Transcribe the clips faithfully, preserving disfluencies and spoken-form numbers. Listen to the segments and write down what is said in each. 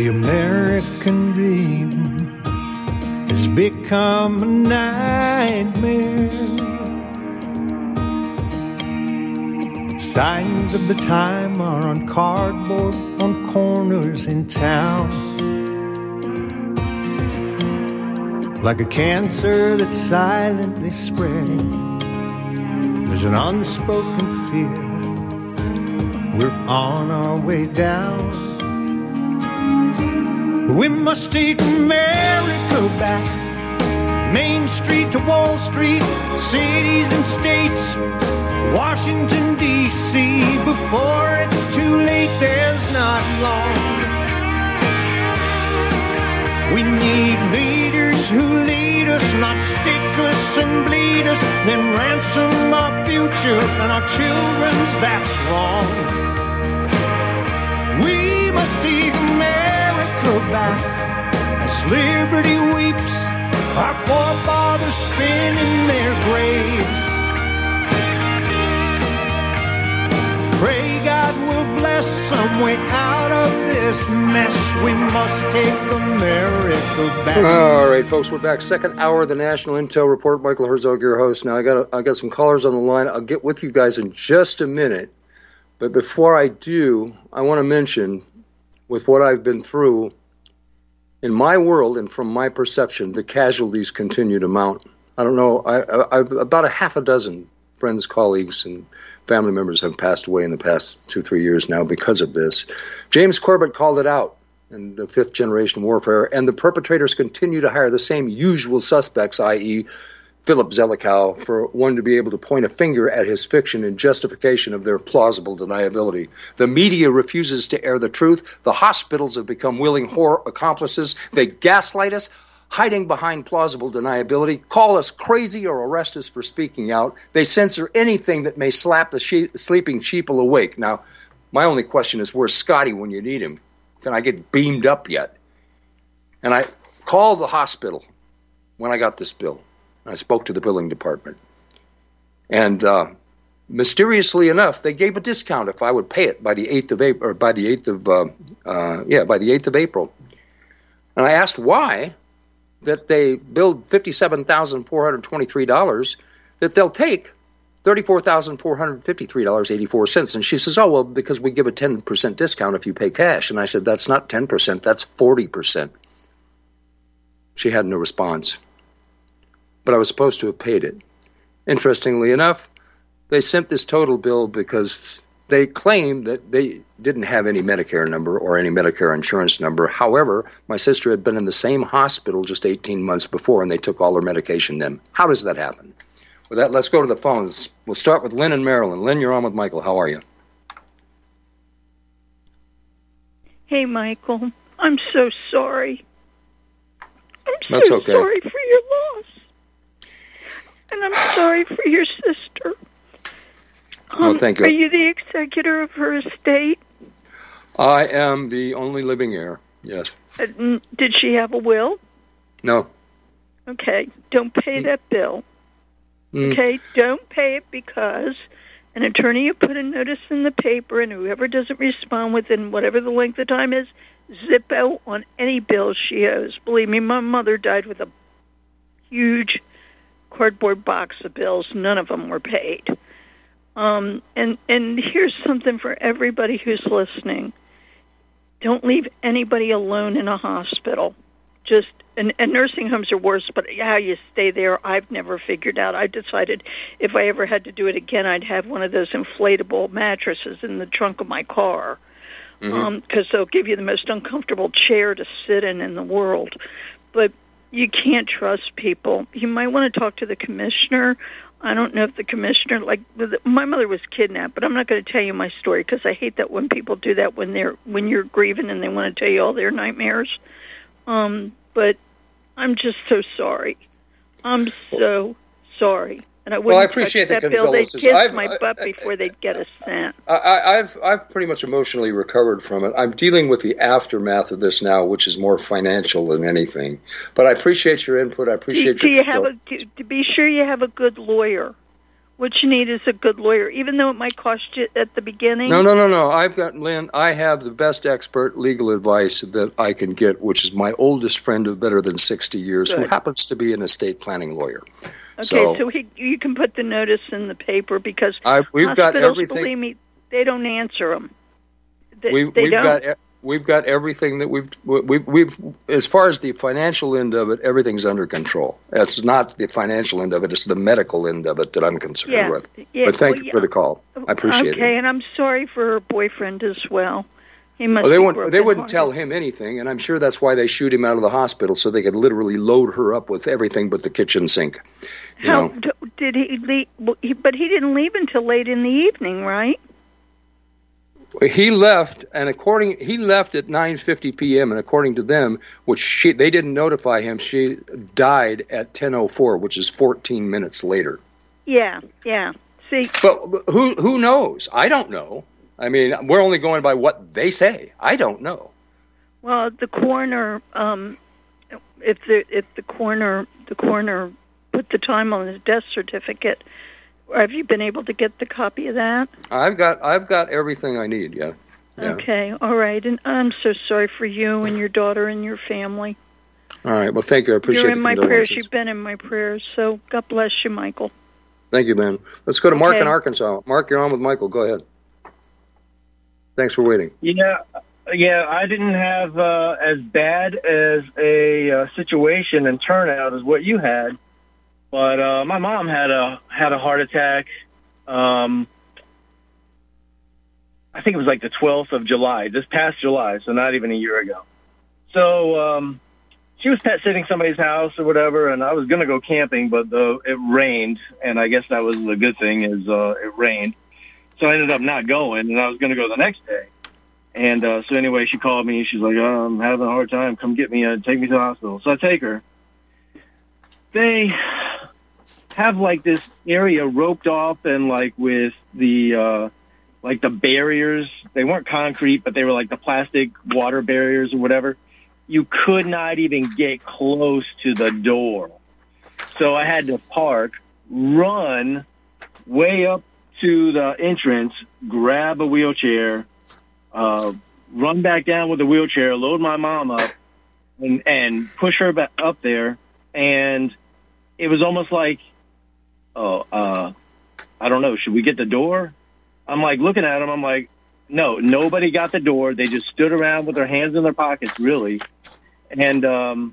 The American dream has become a nightmare. Signs of the time are on cardboard on corners in town. Like a cancer that's silently spreading, there's an unspoken fear. We're on our way down. We must take America back. Main Street to Wall Street, cities and states, Washington, D C Before it's too late, there's not long. We need leaders who lead us, not stick us and bleed us, then ransom our future and our children's, that's wrong. We must take America back as liberty weeps, our forefathers spin in their graves. Pray God will bless some way out of this mess. We must take America back. All right, folks, we're back. Second hour of the National Intel Report. Michael Herzog, your host. Now, I got I got some callers on the line. I'll get with you guys in just a minute. But before I do, I want to mention, with what I've been through, in my world and from my perception, the casualties continue to mount. I don't know, I, I, about a half a dozen friends, colleagues, and family members have passed away in the past two, three years now because of this. James Corbett called it out in the fifth generation warfare, and the perpetrators continue to hire the same usual suspects, that is. Philip Zelikow, for one to be able to point a finger at his fiction in justification of their plausible deniability. The media refuses to air the truth. The hospitals have become willing whore accomplices. They gaslight us, hiding behind plausible deniability, call us crazy or arrest us for speaking out. They censor anything that may slap the she- sleeping sheeple awake. Now, my only question is, where's Scotty when you need him? Can I get beamed up yet? And I called the hospital when I got this bill. I spoke to the billing department. And uh, mysteriously enough, they gave a discount if I would pay it by the eighth of April, or by the eighth of, uh, uh, yeah, by the eighth of April. And I asked why that they billed fifty-seven thousand four hundred twenty-three dollars, that they'll take thirty-four thousand four hundred fifty-three dollars and eighty-four cents. And she says, oh, well, because we give a ten percent discount if you pay cash. And I said, that's not ten percent, that's forty percent. She had no response. But I was supposed to have paid it. Interestingly enough, they sent this total bill because they claimed that they didn't have any Medicare number or any Medicare insurance number. However, my sister had been in the same hospital just eighteen months before, and they took all her medication then. How does that happen? With that, let's go to the phones. We'll start with Lynn in Maryland. Lynn, you're on with Michael. How are you? Hey, Michael. I'm so sorry. I'm so That's okay. sorry for your loss. And I'm sorry for your sister. Um, oh, thank you. Are you the executor of her estate? I am the only living heir, yes. Uh, did she have a will? No. Okay, don't pay that bill. Mm. Okay, don't pay it because an attorney will put a notice in the paper, and whoever doesn't respond within whatever the length of time is, zip out on any bills she owes. Believe me, my mother died with a huge cardboard box of bills. None of them were paid. Um, and, and here's something for everybody who's listening. Don't leave anybody alone in a hospital. Just and, and nursing homes are worse, but how you stay there, I've never figured out. I decided if I ever had to do it again, I'd have one of those inflatable mattresses in the trunk of my car, because mm-hmm. um, they'll give you the most uncomfortable chair to sit in in the world. But you can't trust people. You might want to talk to the commissioner. I don't know if the commissioner, like, my mother was kidnapped, but I'm not going to tell you my story because I hate that when people do that when they're when you're grieving and they want to tell you all their nightmares. Um, but I'm just so sorry. I'm so sorry. And I wouldn't well, I appreciate touch the that bill. They'd condolences. kiss I've, my I, butt I, before they'd get a cent. I, I, I've I've pretty much emotionally recovered from it. I'm dealing with the aftermath of this now, which is more financial than anything. But I appreciate your input. I appreciate do, your. Do you have a, to, to be sure you have a good lawyer What you need is a good lawyer, even though it might cost you at the beginning. No, no, no, no. I've got, Lynn, I have the best expert legal advice that I can get, which is my oldest friend of better than sixty years, Good. who happens to be an estate planning lawyer. Okay, so, so he, you can put the notice in the paper because I, we've hospitals, got everything. believe me, they don't answer them. They, We've, they we've don't. got we've got everything that we've we've we've as far as the financial end of it, everything's under control. It's not the financial end of it; it's the medical end of it that I'm concerned yeah, with. yeah, but thank well, you for the call. I appreciate okay, it. Okay, and I'm sorry for her boyfriend as well. He must. Well, they be wouldn't they wouldn't tell him anything, and I'm sure that's why they shoot him out of the hospital so they could literally load her up with everything but the kitchen sink. You How know? did he leave? Well, he, but he didn't leave until late in the evening, right? He left, and according he left at nine fifty p.m. and according to them, which she they didn't notify him, she died at ten oh four, which is fourteen minutes later. Yeah, yeah. See, but, but who who knows? I don't know. I mean, we're only going by what they say. I don't know. Well, the coroner, um, if the if the coroner the coroner put the time on his death certificate. Have you been able to get the copy of that? I've got I've got everything I need, yeah. yeah. Okay, all right. And I'm so sorry for you and your daughter and your family. All right, well, thank you. I appreciate it. You're in my prayers. You've been in my prayers, so God bless you, Michael. Thank you, man. Let's go to Mark okay. in Arkansas. Mark, you're on with Michael. Go ahead. Thanks for waiting. Yeah, yeah. I didn't have uh, as bad as a uh, situation and turnout as what you had. But uh, my mom had a had a heart attack. Um, I think it was like the twelfth of July, this past July, so not even a year ago. So um, she was pet sitting somebody's house or whatever, and I was going to go camping, but the, it rained, and I guess that was the good thing is uh, it rained. So I ended up not going, and I was going to go the next day. And uh, so anyway, she called me, and she's like, oh, I'm having a hard time. Come get me. Uh, take me to the hospital. So I take her. They have like this area roped off and like with the uh like the barriers. They weren't concrete, but they were like the plastic water barriers or whatever. You could not even get close to the door. So I had to park, run way up to the entrance, grab a wheelchair, uh run back down with the wheelchair, load my mom up and and push her back up there. And it was almost like, oh, uh, I don't know, should we get the door? I'm like looking at them. I'm like, no, nobody got the door. They just stood around with their hands in their pockets, really. And, um,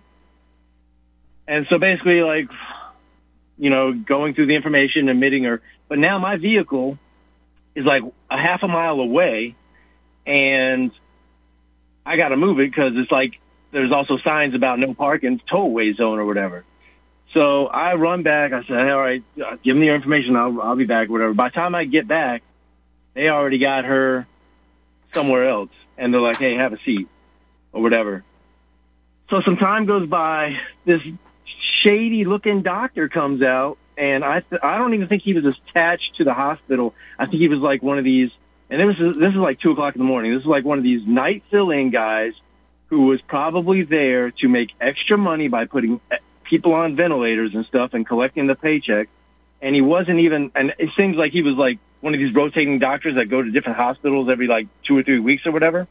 and so basically like, you know, going through the information, admitting her. But now my vehicle is like a half a mile away and I got to move it because it's like, there's also signs about no parking, tollway zone or whatever. So I run back. I said, hey, all right, give me your information. I'll, I'll be back, whatever. By the time I get back, they already got her somewhere else. And they're like, hey, have a seat or whatever. So some time goes by. This shady-looking doctor comes out, and I th- I don't even think he was attached to the hospital. I think he was like one of these, and this is, this is like two o'clock in the morning. This is like one of these night fill-in guys who was probably there to make extra money by putting people on ventilators and stuff and collecting the paycheck. And he wasn't even, and it seems like he was like one of these rotating doctors that go to different hospitals every like two or three weeks or whatever.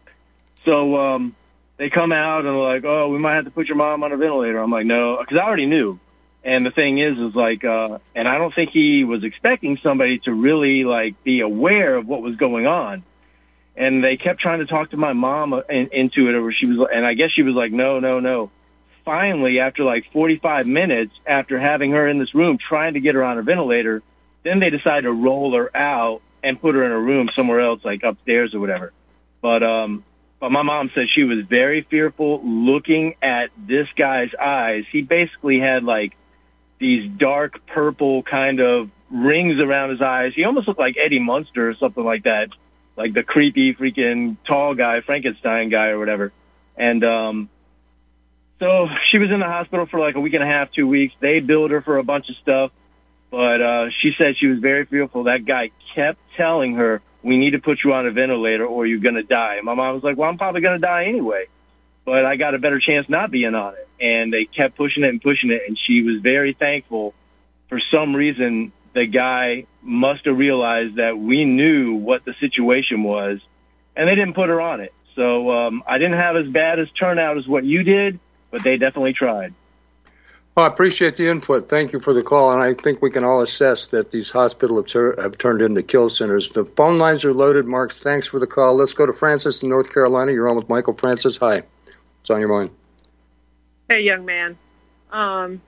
So um, they come out and they're like, oh, we might have to put your mom on a ventilator. I'm like, no, because I already knew. And the thing is, is like, uh, and I don't think he was expecting somebody to really like be aware of what was going on. And they kept trying to talk to my mom in, into it, or she was, and I guess she was like, no, no, no. Finally, after like forty-five minutes, after having her in this room, trying to get her on a ventilator, then they decided to roll her out and put her in a room somewhere else, like upstairs or whatever. But, um, but my mom said she was very fearful looking at this guy's eyes. He basically had like these dark purple kind of rings around his eyes. He almost looked like Eddie Munster or something like that. Like the creepy freaking tall guy, Frankenstein guy or whatever. And um, so she was in the hospital for like a week and a half, two weeks. They billed her for a bunch of stuff. But uh, she said she was very fearful. That guy kept telling her, we need to put you on a ventilator or you're going to die. And my mom was like, well, I'm probably going to die anyway. But I got a better chance not being on it. And they kept pushing it and pushing it. And she was very thankful for some reason the guy must have realized that we knew what the situation was, and they didn't put her on it. So um, I didn't have as bad as turnout as what you did, but they definitely tried. Well, I appreciate the input. Thank you for the call, and I think we can all assess that these hospitals have, tur- have turned into kill centers. The phone lines are loaded. Mark, thanks for the call. Let's go to Francis in North Carolina. You're on with Michael. Francis, hi. What's on your mind? Hey, young man. Um,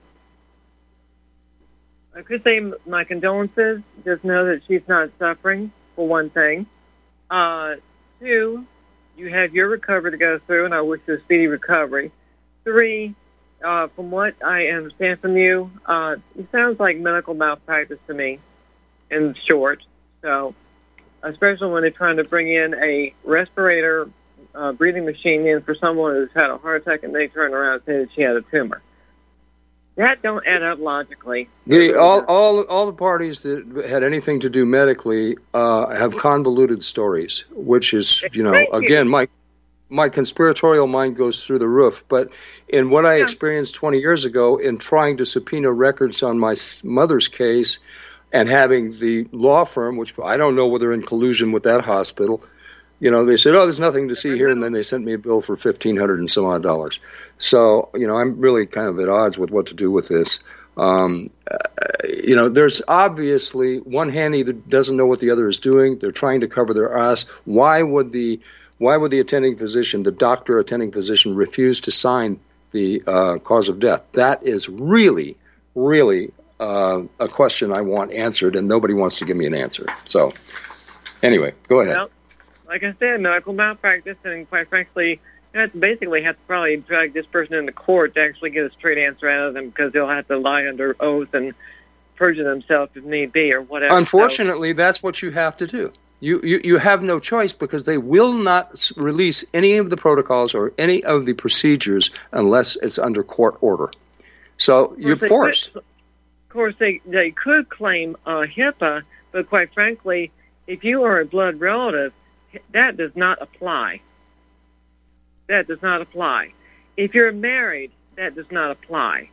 I could say my condolences. Just know that she's not suffering, for one thing. Uh, two, you have your recovery to go through, and I wish you a speedy recovery. Three, uh, from what I understand from you, uh, it sounds like medical malpractice to me, in short. So, especially when they're trying to bring in a respirator, uh, breathing machine in for someone who's had a heart attack, and they turn around and say that she had a tumor. That don't add up logically. The, all, all, all the parties that had anything to do medically uh, have convoluted stories, which is, you know, Thank you. again, my my conspiratorial mind goes through the roof. But in what I Yeah. experienced twenty years ago in trying to subpoena records on my mother's case and having the law firm, which I don't know whether in collusion with that hospital, you know, they said, oh, there's nothing to see here, and then they sent me a bill for fifteen hundred dollars and some odd dollars. So, you know, I'm really kind of at odds with what to do with this. Um, uh, you know, there's obviously one hand either doesn't know what the other is doing. They're trying to cover their ass. Why would the why would the attending physician, the doctor attending physician, refuse to sign the uh, cause of death? That is really, really uh, a question I want answered, and nobody wants to give me an answer. So, anyway, go ahead. Well, like I said, medical malpractice, and quite frankly, you have to basically have to probably drag this person into court to actually get a straight answer out of them, because they'll have to lie under oath and perjure themselves if need be or whatever. Unfortunately, so, that's what you have to do. You, you you have no choice, because they will not release any of the protocols or any of the procedures unless it's under court order. So you're forced. Could, of course, they, they could claim uh, HIPAA, but quite frankly, if you are a blood relative, that does not apply. That does not apply. If you're married, that does not apply.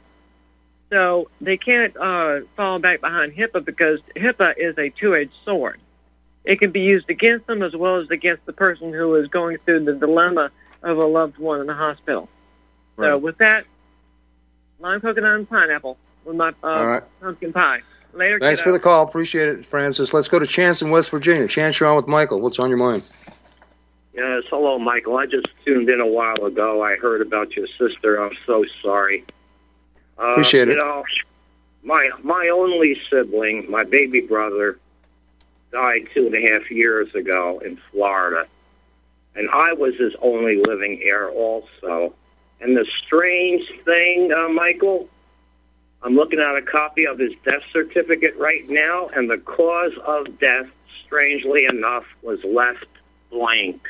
So they can't uh, fall back behind HIPAA, because HIPAA is a two-edged sword. It can be used against them as well as against the person who is going through the dilemma of a loved one in the hospital. Right. So with that, lime coconut and pineapple with my uh, All right. pumpkin pie. Later, Thanks kiddo. for the call. Appreciate it, Francis. Let's go to Chance in West Virginia. Chance, you're on with Michael. What's on your mind? Yes, hello, Michael. I just tuned in a while ago. I heard about your sister. I'm so sorry. Uh, Appreciate it. You know, my my only sibling, my baby brother, died two and a half years ago in Florida, and I was his only living heir also. And the strange thing, uh, Michael, I'm looking at a copy of his death certificate right now, and the cause of death, strangely enough, was left blank.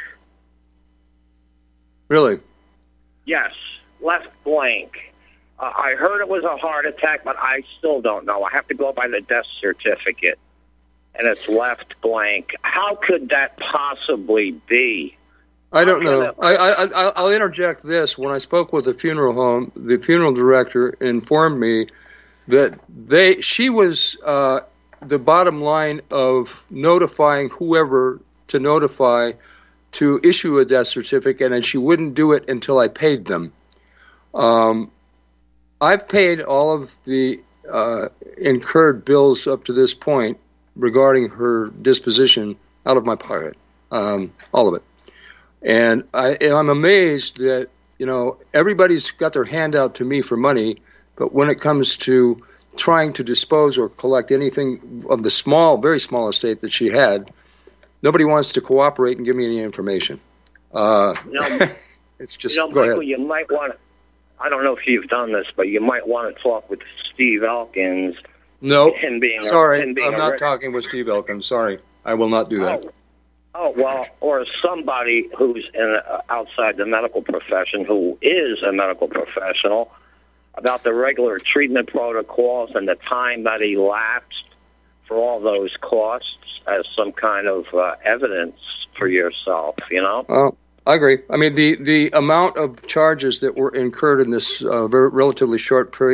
Really? Yes, left blank. Uh, I heard it was a heart attack, but I still don't know. I have to go by the death certificate, and it's left blank. How could that possibly be? I don't know. I, I, I'll interject this. When I spoke with the funeral home, the funeral director informed me that they she was uh, the bottom line of notifying whoever to notify to issue a death certificate, and she wouldn't do it until I paid them. Um, I've paid all of the uh, incurred bills up to this point regarding her disposition out of my pocket, um, all of it. And I, I'm amazed that, you know, everybody's got their hand out to me for money, but when it comes to trying to dispose or collect anything of the small, very small estate that she had, nobody wants to cooperate and give me any information. Uh, you know, it's just, you know, go Michael, ahead. You might want to, I don't know if you've done this, but you might want to talk with Steve Elkins. No, him being sorry, a, him being I'm not a, talking with Steve Elkins. Sorry, I will not do that. Oh. Oh, well, or somebody who's in, uh, outside the medical profession who is a medical professional about the regular treatment protocols and the time that elapsed for all those costs as some kind of uh, evidence for yourself, you know? Well, I agree. I mean, the, the amount of charges that were incurred in this uh, very relatively short period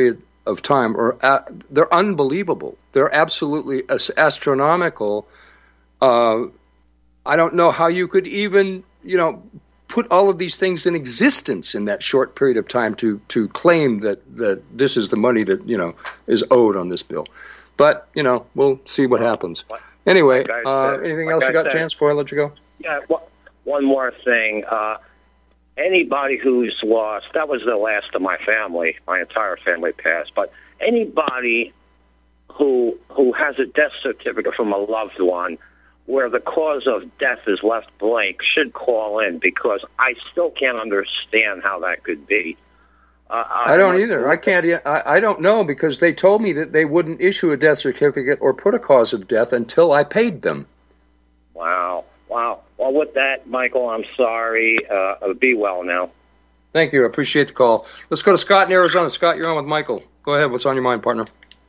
of time are uh, they're unbelievable. They're absolutely astronomical. Uh, I don't know how you could even, you know, put all of these things in existence in that short period of time to to claim that, that this is the money that, you know, is owed on this bill. But, you know, we'll see what happens. Anyway, like uh, said, anything like else I you got, said, Chance, before I let you go? Yeah, one more thing. Uh, anybody who's lost, that was the last of my family. My entire family passed. But anybody who who has a death certificate from a loved one where the cause of death is left blank should call in, because I still can't understand how that could be. Uh, I don't either. I can't. I, I don't know, because they told me that they wouldn't issue a death certificate or put a cause of death until I paid them. Wow. Wow. Well, with that, Michael, I'm sorry. Uh, be well now. Thank you. I appreciate the call. Let's go to Scott in Arizona. Scott, you're on with Michael. Go ahead. What's on your mind, partner?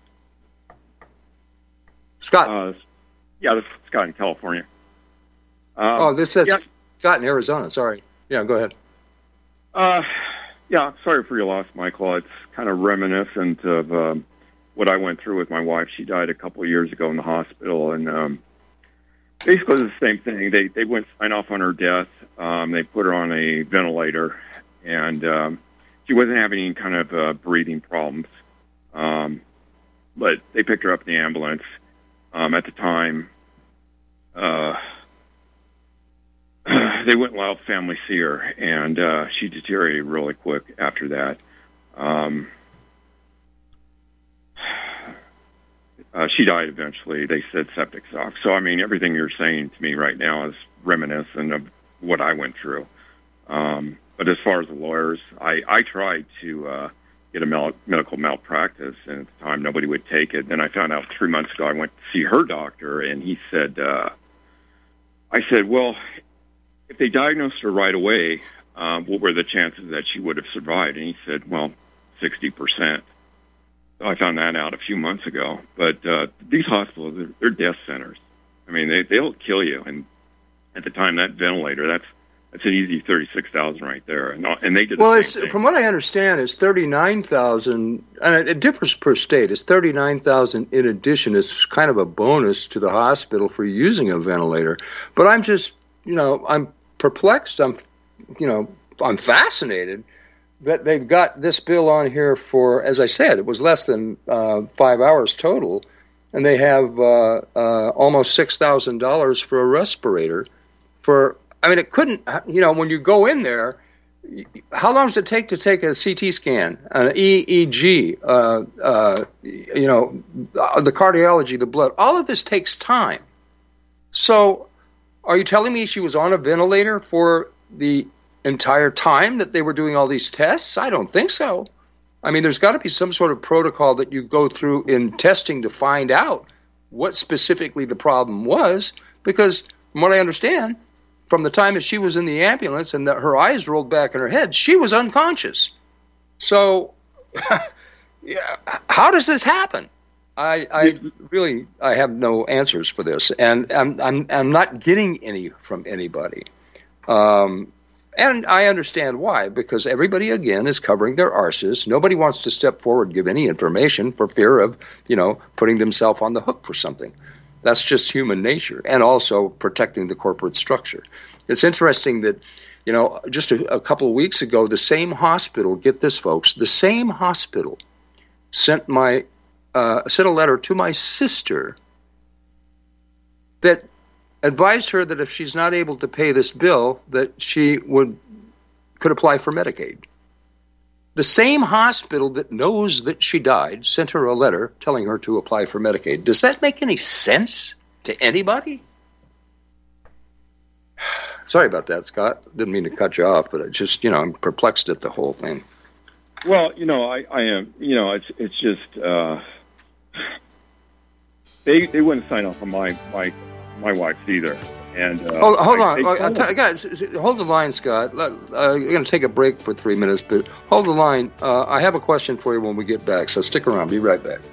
Scott. Uh, yeah, this is Scott in California. Um, oh, this is yeah. Scott in Arizona. Sorry. Yeah, go ahead. Uh, yeah, sorry for your loss, Michael. It's kind of reminiscent of um, what I went through with my wife. She died a couple of years ago in the hospital, and um, basically the same thing. They they went sign off on her death. Um, they put her on a ventilator, and um, she wasn't having any kind of uh, breathing problems. Um, but they picked her up in the ambulance. Um, at the time, uh, they wouldn't allow family see her, and uh, she deteriorated really quick after that. Um, uh, she died eventually. They said septic shock. So, I mean, everything you're saying to me right now is reminiscent of what I went through. Um, but as far as the lawyers, I, I tried to uh, get a mal- medical malpractice, and at the time nobody would take it. Then I found out three months ago I went to see her doctor, and he said, uh, I said, well, if they diagnosed her right away, um, what were the chances that she would have survived? And he said, well, sixty percent. So I found that out a few months ago. But uh, these hospitals, they're, they're death centers. I mean, they, they'll kill you. And at the time, that ventilator, that's that's an easy thirty-six thousand dollars right there. And, and they did the well, same it's, thing. From what I understand, it's thirty-nine thousand dollars, and it, it differs per state. It's thirty-nine thousand dollars in addition. It's kind of a bonus to the hospital for using a ventilator. But I'm just, you know, I'm perplexed. I'm, you know, I'm fascinated that they've got this bill on here for, as I said, it was less than uh, five hours total, and they have uh, uh, almost six thousand dollars for a respirator. For, I mean, it couldn't, you know, when you go in there, how long does it take to take a C T scan, an E E G, uh, uh, you know, the cardiology, the blood? All of this takes time. So are you telling me she was on a ventilator for the entire time that they were doing all these tests? I don't think so. I mean, there's got to be some sort of protocol that you go through in testing to find out what specifically the problem was, because from what I understand, from the time that she was in the ambulance and that her eyes rolled back in her head, she was unconscious. So yeah, how does this happen? I, I really I have no answers for this, and I'm I'm I'm not getting any from anybody. Um, and I understand why, because everybody again is covering their arses. Nobody wants to step forward and give any information for fear of, you know, putting themselves on the hook for something. That's just human nature, and also protecting the corporate structure. It's interesting that, you know, just a, a couple of weeks ago, the same hospital, get this, folks, the same hospital sent my uh, sent a letter to my sister that advised her that if she's not able to pay this bill, that she would could apply for Medicaid. The same hospital that knows that she died sent her a letter telling her to apply for Medicaid. Does that make any sense to anybody? Sorry about that, Scott. Didn't mean to cut you off, but I just, you know, I'm perplexed at the whole thing. Well, you know, I, I am, you know, it's it's just, uh, they they wouldn't sign off on my, my, my wife's either. And uh, hold, hold I, on, I, I, I, guys, hold the line, Scott. Let, uh, I'm going to take a break for three minutes, but hold the line. Uh, I have a question for you when we get back, so stick around. Be right back.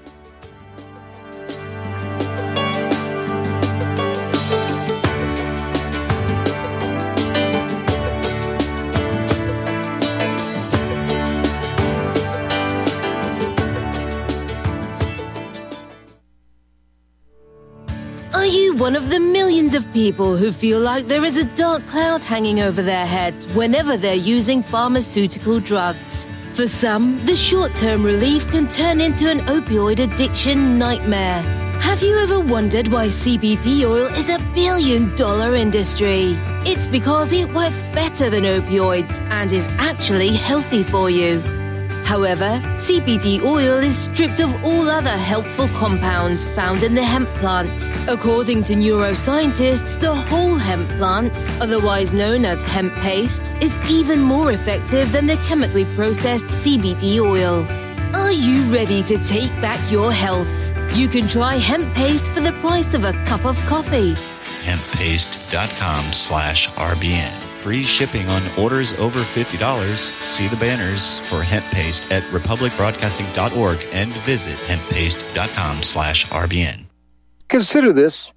Are you one of the millions of people who feel like there is a dark cloud hanging over their heads whenever they're using pharmaceutical drugs? For some, the short-term relief can turn into an opioid addiction nightmare. Have you ever wondered why C B D oil is a billion-dollar industry? It's because it works better than opioids and is actually healthy for you. However, C B D oil is stripped of all other helpful compounds found in the hemp plant. According to neuroscientists, the whole hemp plant, otherwise known as hemp paste, is even more effective than the chemically processed C B D oil. Are you ready to take back your health? You can try hemp paste for the price of a cup of coffee. hemppaste.com slash RBN. Free shipping on orders over fifty dollars. See the banners for hemp paste at republic broadcasting dot org and visit hemppaste.com slash RBN. Consider this.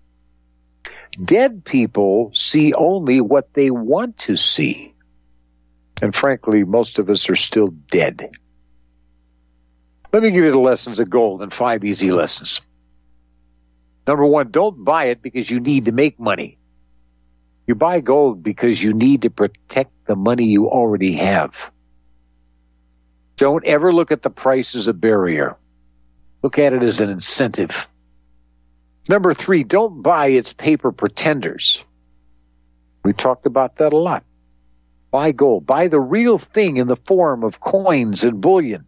Dead people see only what they want to see. And frankly, most of us are still dead. Let me give you the lessons of gold in five easy lessons. Number one, don't buy it because you need to make money. You buy gold because you need to protect the money you already have. Don't ever look at the price as a barrier. Look at it as an incentive. Number three, don't buy its paper pretenders. We talked about that a lot. Buy gold. Buy the real thing in the form of coins and bullion.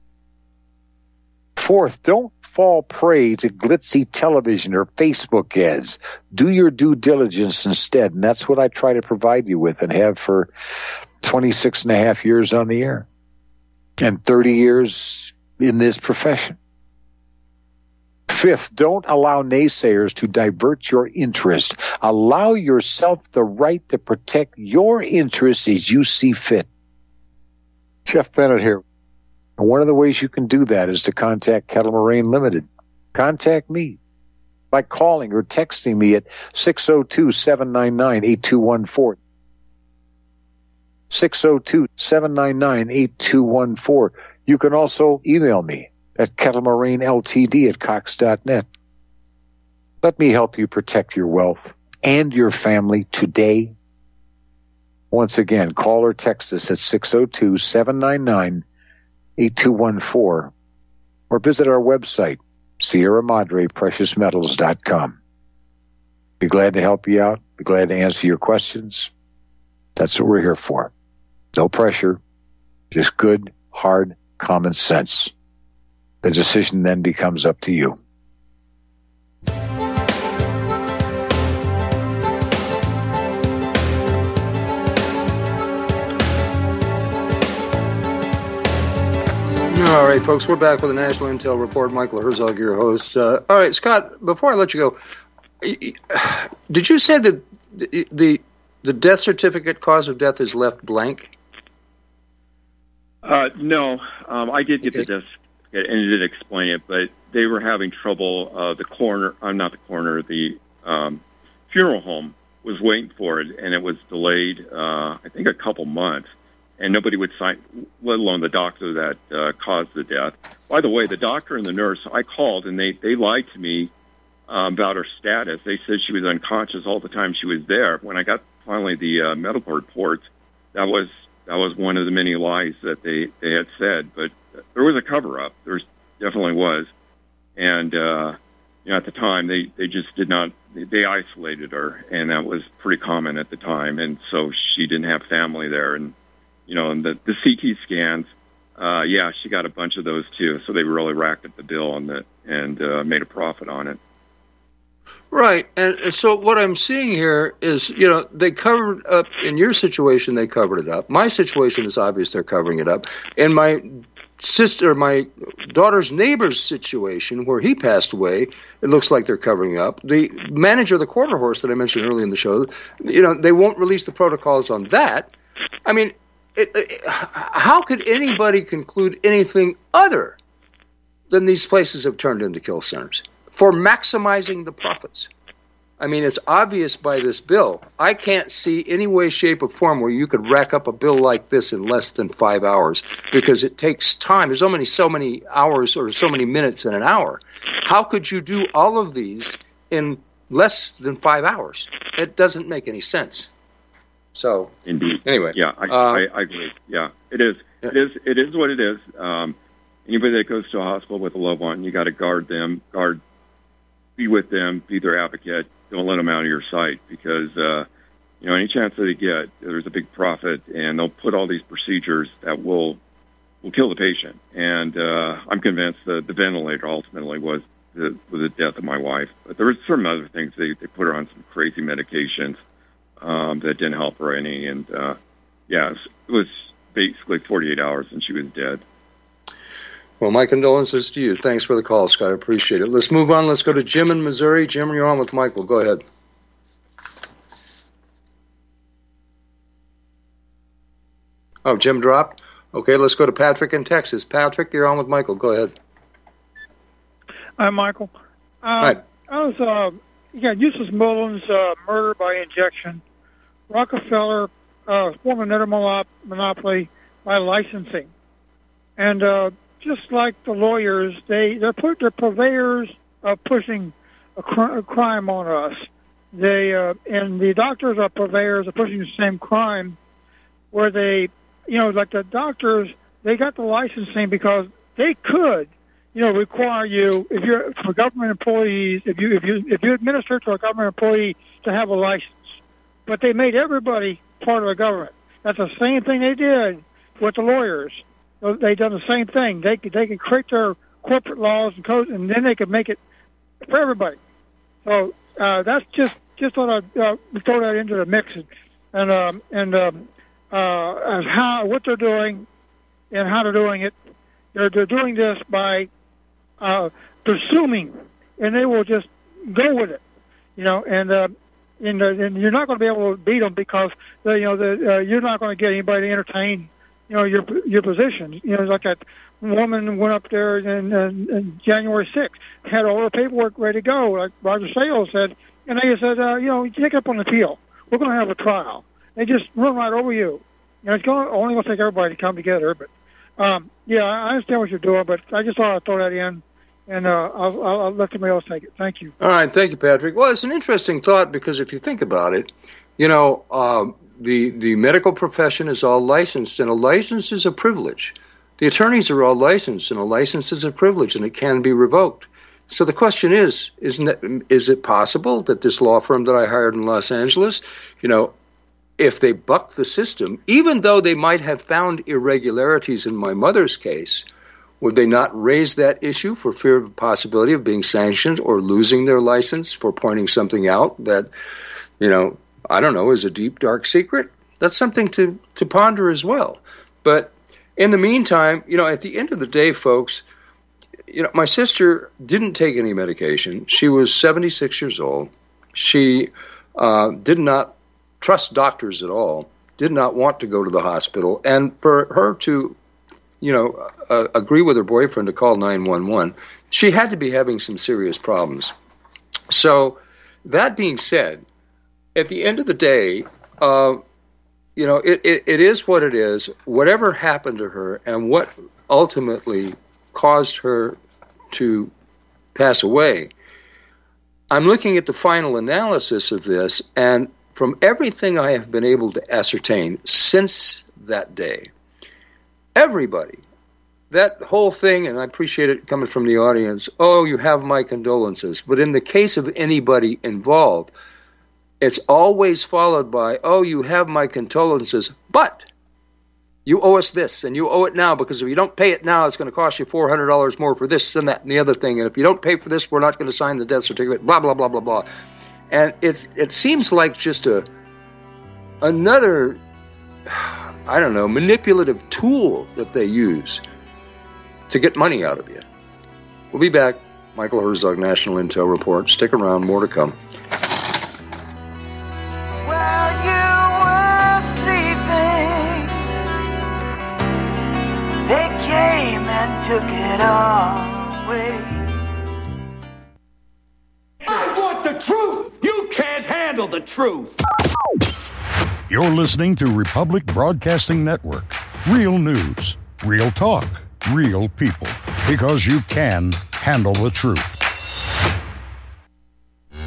Fourth, don't fall prey to glitzy television or Facebook ads. Do your due diligence instead, and that's what I try to provide you with and have for twenty-six and a half years on the air and thirty years in this profession. Fifth, don't allow naysayers to divert your interest. Allow yourself the right to protect your interests as you see fit. Jeff Bennett here. And one of the ways you can do that is to contact Kettle Moraine Limited. Contact me by calling or texting me at six oh two, seven nine nine, eight two one four. six oh two, seven nine nine, eight two one four. You can also email me at kettlemoraineltd at cox dot net. Let me help you protect your wealth and your family today. Once again, call or text us at six oh two, seven nine nine, eight two one four or visit our website, Sierra Madre Precious Metals dot com. Be glad to help you out. Be glad to answer your questions. That's what we're here for. No pressure, just good, hard, common sense. The decision then becomes up to you. All right, folks, we're back with the National Intel Report. Michael Herzog, your host. Uh, all right, Scott, before I let you go, did you say that the, the the death certificate cause of death is left blank? Uh, no, um, I did get Okay. the death certificate and it did explain it, but they were having trouble. Uh, the coroner, I'm not the coroner, the um, funeral home was waiting for it, and it was delayed, uh, I think, a couple months. And nobody would sign, let alone the doctor that uh, caused the death. By the way, the doctor and the nurse, I called, and they, they lied to me um, about her status. They said she was unconscious all the time she was there. When I got finally the uh, medical reports, that was that was one of the many lies that they, they had said. But there was a cover-up. There definitely was. And uh, you know, at the time, they, they just did not, they, they isolated her, and that was pretty common at the time. And so she didn't have family there. And You know, and the, the C T scans, uh, yeah, she got a bunch of those too. So they really racked up the bill on the, and uh, made a profit on it. Right. And so what I'm seeing here is, you know, they covered up, in your situation, they covered it up. My situation is obvious they're covering it up. In my sister, my daughter's neighbor's situation, where he passed away, it looks like they're covering up. The manager of the quarter horse that I mentioned earlier in the show, you know, they won't release the protocols on that. I mean, It, it, how could anybody conclude anything other than these places have turned into kill centers for maximizing the profits? I mean, it's obvious by this bill. I can't see any way, shape, or form where you could rack up a bill like this in less than five hours because it takes time. There's so many, so many hours or so many minutes in an hour. How could you do all of these in less than five hours. It doesn't make any sense. So, indeed. Anyway, yeah, I, uh, I, I agree. Yeah, it is. Yeah. It is. It is what it is. Um, anybody that goes to a hospital with a loved one, you got to guard them, guard, be with them, be their advocate. Don't let them out of your sight because uh, you know any chance that they get, there's a big profit, and they'll put all these procedures that will will kill the patient. And uh, I'm convinced that the ventilator ultimately was the was the death of my wife. But there were some other things. They they put her on some crazy medications. Um, that didn't help her any, and uh, yeah, it was, it was basically forty-eight hours, and she was dead. Well, my condolences to you. Thanks for the call, Scott. I appreciate it. Let's move on. Let's go to Jim in Missouri. Jim, you're on with Michael. Go ahead. Oh, Jim dropped? Okay, let's go to Patrick in Texas. Patrick, you're on with Michael. Go ahead. Hi, Michael. Uh, Hi. I was... Uh, You got Eustace Mullins uh, murder by injection. Rockefeller uh, formed another monopoly by licensing, and uh, just like the lawyers, they they're put they're purveyors of pushing a, cr- a crime on us. They uh, and the doctors are purveyors of pushing the same crime, where they, you know, like the doctors, they got the licensing because they could. You know, require you if you're for government employees, if you if you if you administer to a government employee to have a license, but they made everybody part of the government. That's the same thing they did with the lawyers. They done the same thing. They could they could create their corporate laws and codes, and then they could make it for everybody. So uh, that's just just thought I'd uh, throw that into the mix, and and um, and um, uh, as how what they're doing and how they're doing it. They're they're doing this by Uh, presuming, and they will just go with it, you know. And uh, and, uh, and you're not going to be able to beat them because the, you know the, uh, you're not going to get anybody to entertain, you know, your your position. You know, like that woman went up there in, in, in January sixth, had all the paperwork ready to go, like Roger Sales said, and they just said, uh, you know, you take it up on the appeal. We're going to have a trial. They just run right over you. You know, it's going only going to take everybody to come together, but. Um, yeah, I understand what you're doing, but I just thought I'd throw that in, and uh, I'll, I'll, I'll let somebody else take it. Thank you. All right, thank you, Patrick. Well, it's an interesting thought because if you think about it, you know, uh, the the medical profession is all licensed, and a license is a privilege. The attorneys are all licensed, and a license is a privilege, and it can be revoked. So the question is, isn't that, is it possible that this law firm that I hired in Los Angeles, you know, if they buck the system, even though they might have found irregularities in my mother's case, would they not raise that issue for fear of the possibility of being sanctioned or losing their license for pointing something out that, you know, I don't know, is a deep, dark secret? That's something to, to ponder as well. But in the meantime, you know, at the end of the day, folks, you know, my sister didn't take any medication. She was seventy-six years old. She uh, did not trust doctors at all, did not want to go to the hospital, and for her to, you know, uh, agree with her boyfriend to call nine one one, she had to be having some serious problems. So that being said, at the end of the day, uh, you know, it, it, it is what it is. Whatever happened to her and what ultimately caused her to pass away, I'm looking at the final analysis of this, and from everything I have been able to ascertain since that day, everybody, that whole thing, and I appreciate it coming from the audience, oh, you have my condolences. But in the case of anybody involved, it's always followed by, oh, you have my condolences, but you owe us this, and you owe it now, because if you don't pay it now, it's going to cost you four hundred dollars more for this and that and the other thing. And if you don't pay for this, we're not going to sign the death certificate, blah, blah, blah, blah, blah. And it's, it seems like just a another, I don't know, manipulative tool that they use to get money out of you. We'll be back. Michael Herzog, National Intel Report. Stick around, more to come. While you were sleeping, they came and took it all away. I want the truth! You can't handle the truth! You're listening to Republic Broadcasting Network. Real news, real talk, real people. Because you can handle the truth.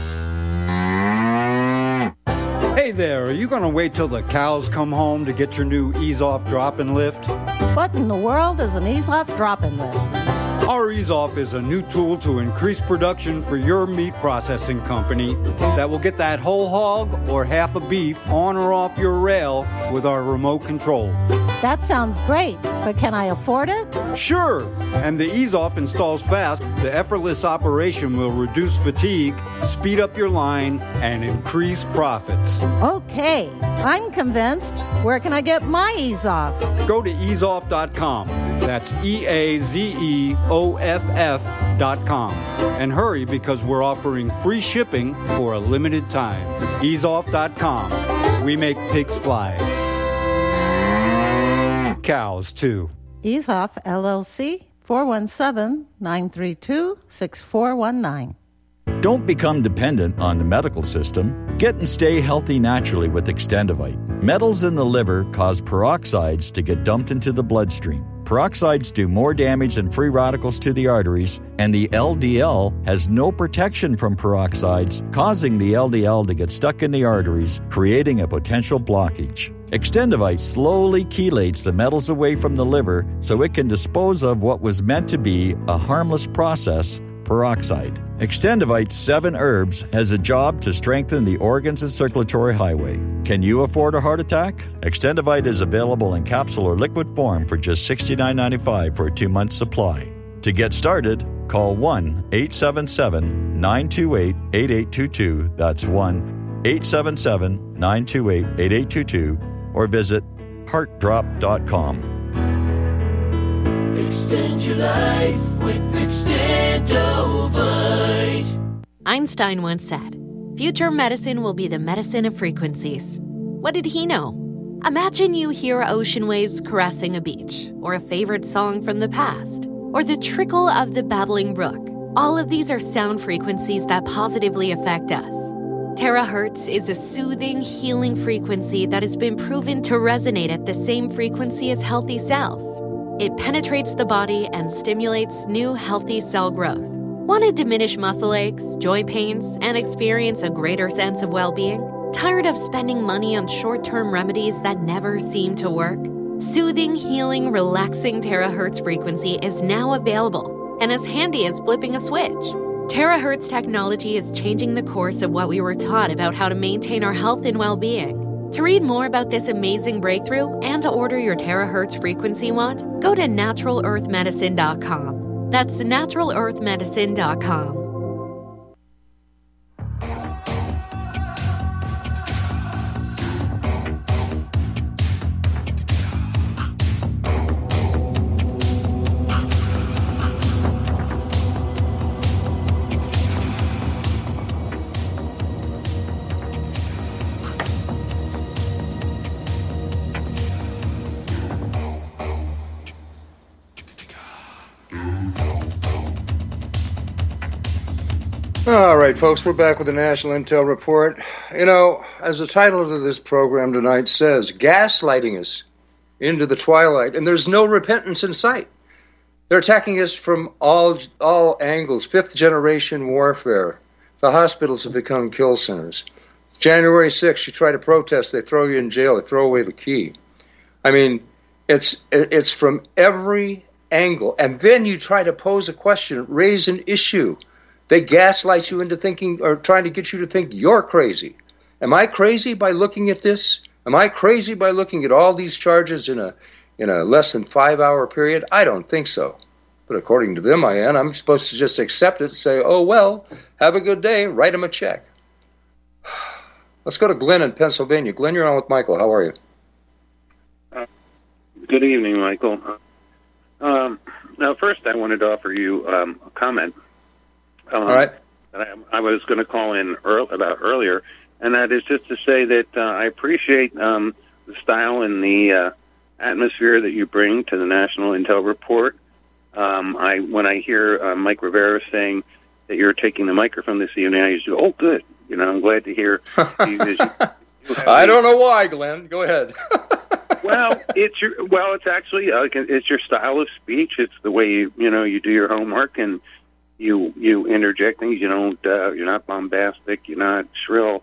Hey there, are you going to wait till the cows come home to get your new ease-off drop-in lift? What in the world is an ease-off drop-in lift? Our ease-off is a new tool to increase production for your meat processing company that will get that whole hog or half a beef on or off your rail with our remote control. That sounds great, but can I afford it? Sure, and the ease-off installs fast. The effortless operation will reduce fatigue, speed up your line, and increase profits. Okay, I'm convinced. Where can I get my ease-off? Go to ease off dot com. That's E A Z E O F F dot com. And hurry, because we're offering free shipping for a limited time. ease off dot com. We make pigs fly. Cows, too. Ease-Off, L L C, four one seven, nine three two, six four one nine. Don't become dependent on the medical system. Get and stay healthy naturally with Extendivite. Metals in the liver cause peroxides to get dumped into the bloodstream. Peroxides do more damage than free radicals to the arteries, and the L D L has no protection from peroxides, causing the L D L to get stuck in the arteries, creating a potential blockage. Extendivite slowly chelates the metals away from the liver so it can dispose of what was meant to be a harmless process, peroxide. Extendivite's seven herbs has a job to strengthen the organs and circulatory highway. Can you afford a heart attack? Extendivite is available in capsule or liquid form for just sixty-nine ninety-five for a two-month supply. To get started, call one eight seven seven, nine two eight, eight eight two two. That's one eight seven seven, nine two eight, eight eight two two. Or visit heart drop dot com. Extend your life with Extendovite. Einstein once said, "Future medicine will be the medicine of frequencies." What did he know? Imagine you hear ocean waves caressing a beach, or a favorite song from the past, or the trickle of the babbling brook. All of these are sound frequencies that positively affect us. Terahertz is a soothing, healing frequency that has been proven to resonate at the same frequency as healthy cells. It penetrates the body and stimulates new healthy cell growth. Want to diminish muscle aches, joint pains, and experience a greater sense of well-being? Tired of spending money on short-term remedies that never seem to work? Soothing, healing, relaxing terahertz frequency is now available and as handy as flipping a switch. Terahertz technology is changing the course of what we were taught about how to maintain our health and well-being. To read more about this amazing breakthrough and to order your terahertz frequency wand, go to natural earth medicine dot com. That's natural earth medicine dot com. All right, folks, we're back with the National Intel Report. You know, as the title of this program tonight says, gaslighting us into the twilight, and there's no repentance in sight. They're attacking us from all all angles, fifth-generation warfare. The hospitals have become kill centers. January sixth, you try to protest, they throw you in jail, they throw away the key. I mean, it's it's from every angle. And then you try to pose a question, raise an issue. They gaslight you into thinking, or trying to get you to think you're crazy. Am I crazy by looking at this? Am I crazy by looking at all these charges in a in a less than five-hour period? I don't think so. But according to them, I am. I'm supposed to just accept it and say, oh, well, have a good day, write them a check. Let's go to Glenn in Pennsylvania. Glenn, you're on with Michael. How are you? Uh, good evening, Michael. Um, now, first, I wanted to offer you um, a comment. Um, All right. That I, I was going to call in earl, about earlier, and that is just to say that uh, I appreciate um, the style and the uh, atmosphere that you bring to the National Intel Report. Um, I when I hear uh, Mike Rivera saying that you're taking the microphone this evening, I usually go, oh, good. You know, I'm glad to hear. You, you, you I don't know why, Glenn. Go ahead. well, it's your well, it's actually uh, it's your style of speech. It's the way you you know you do your homework and. You you interject things. You don't. Uh, you're not bombastic. You're not shrill.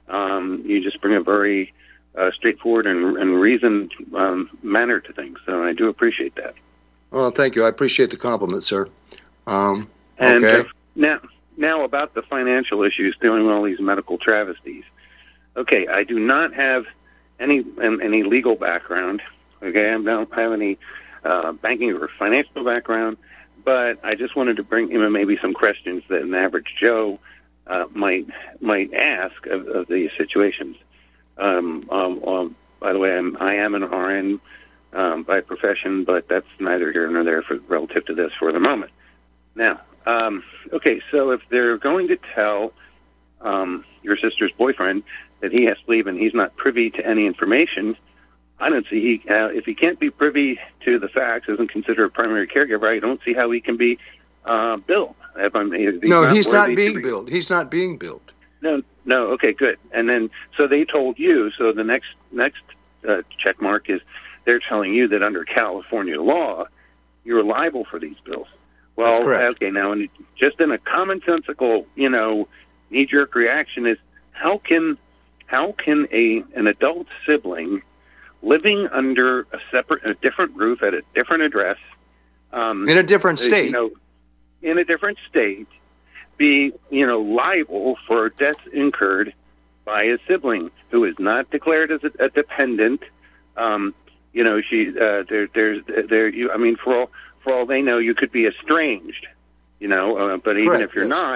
Um, you just bring a very uh, straightforward and, and reasoned um, manner to things. So I do appreciate that. Well, thank you. I appreciate the compliment, sir. Um, and okay. uh, now, now about the financial issues dealing with all these medical travesties. Okay, I do not have any um, any legal background. Okay, I don't have any uh, banking or financial background, but I just wanted to bring in maybe some questions that an average Joe uh, might might ask of, of these situations. Um, um, um, by the way, I'm, I am an R N um, by profession, but that's neither here nor there for relative to this for the moment. Now, um, okay, so if they're going to tell um, your sister's boyfriend that he has to leave and he's not privy to any information, I don't see, he, uh, if he can't be privy to the facts, isn't considered a primary caregiver, I don't see how he can be uh, billed. If I'm, if he's no, not he's not being be, billed. He's not being billed. No, no, okay, good. And then, so they told you, so the next next uh, check mark is they're telling you that under California law, you're liable for these bills. Well, That's correct. Okay, now, and just in a commonsensical, you know, knee-jerk reaction is, how can how can a an adult sibling living under a separate, a different roof at a different address, um, in a different state, you know, in a different state, be, you know, liable for debts incurred by a sibling who is not declared as a, a dependent? Um, you know, she uh, there, there's there. You, I mean, for all for all they know, you could be estranged. You know, uh, but even Correct, if you're yes. not,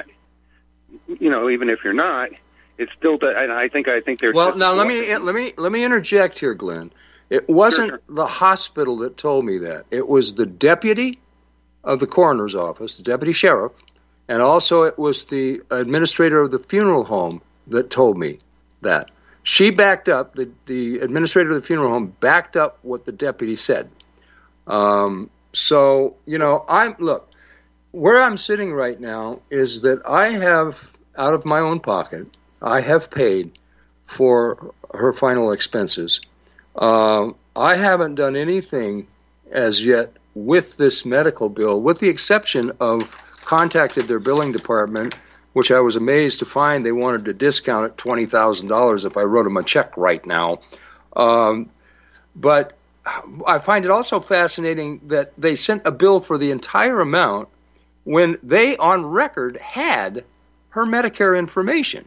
you know, even if you're not, it's still. And I think I think there's. Well, now let me let me let me interject here, Glenn. It wasn't Sure, sure. the hospital that told me that. It was the deputy of the coroner's office, the deputy sheriff, and also it was the administrator of the funeral home that told me that. She backed up, the, the administrator of the funeral home backed up what the deputy said. Um, so, you know, I'm, look, where I'm sitting right now is that I have, out of my own pocket, I have paid for her final expenses. Um, I haven't done anything as yet with this medical bill, with the exception of contacted their billing department, which I was amazed to find they wanted to discount it twenty thousand dollars if I wrote them a check right now. Um, but I find it also fascinating that they sent a bill for the entire amount when they, on record, had her Medicare information.